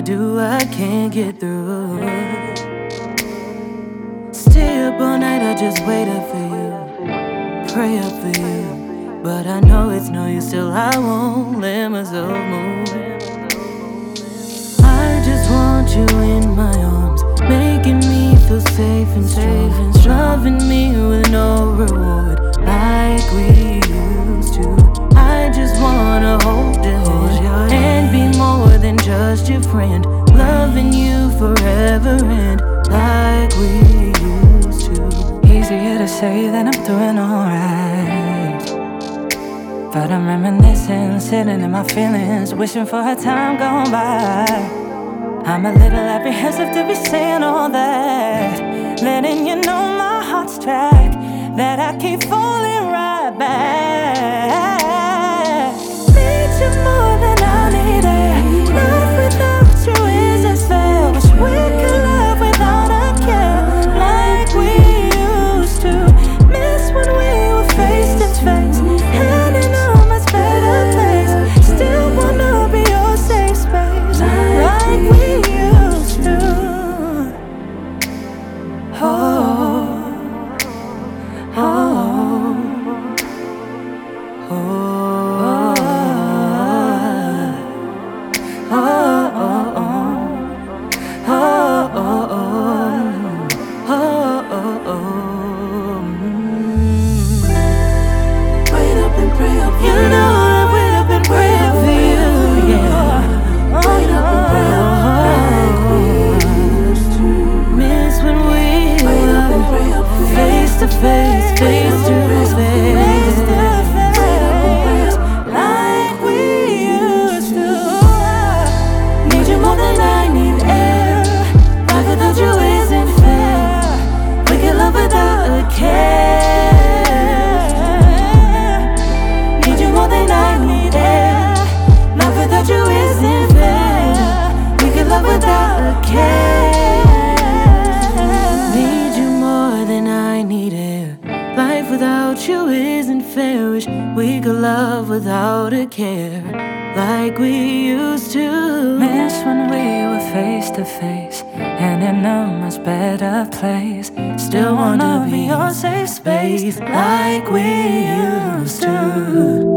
do, I can't get through. Stay up all night, I just wait up for you, pray up for you. But I know it's no use, still I won't let myself move. I just want you in my arms, making me feel safe and strong, loving me with no reward like we used to. I just wanna hold your hand and be more than just your friend, loving you forever and like we used to. Easier to say that I'm doing alright, but I'm reminiscing, sitting in my feelings, wishing for a time gone by. I'm a little apprehensive to be saying all that, letting you know my heart's track, that I keep falling right back. Need you more than I need it. Love without you isn't fair. Wish we could love without a care, like we used to. Miss when we were face to face, and in a much better place. Still wanna be your safe space, like we used to. Oh, oh, oh, Wait up and pray up for you. You know I wait up and pray up for you, yeah. Wait up and pray up for you. Miss when we were face to face, face to face, like we used to. Need you more than I need air. Life without you isn't fair. We can love without a care. Need you more than I need air. Life without you isn't fair. We can love without a care. Need you more than I need air. Life without you isn't fair. Wish we could love without a care, like we used to. miss when we were face to face, and in a much better place. Still wanna be your safe space, like we used to.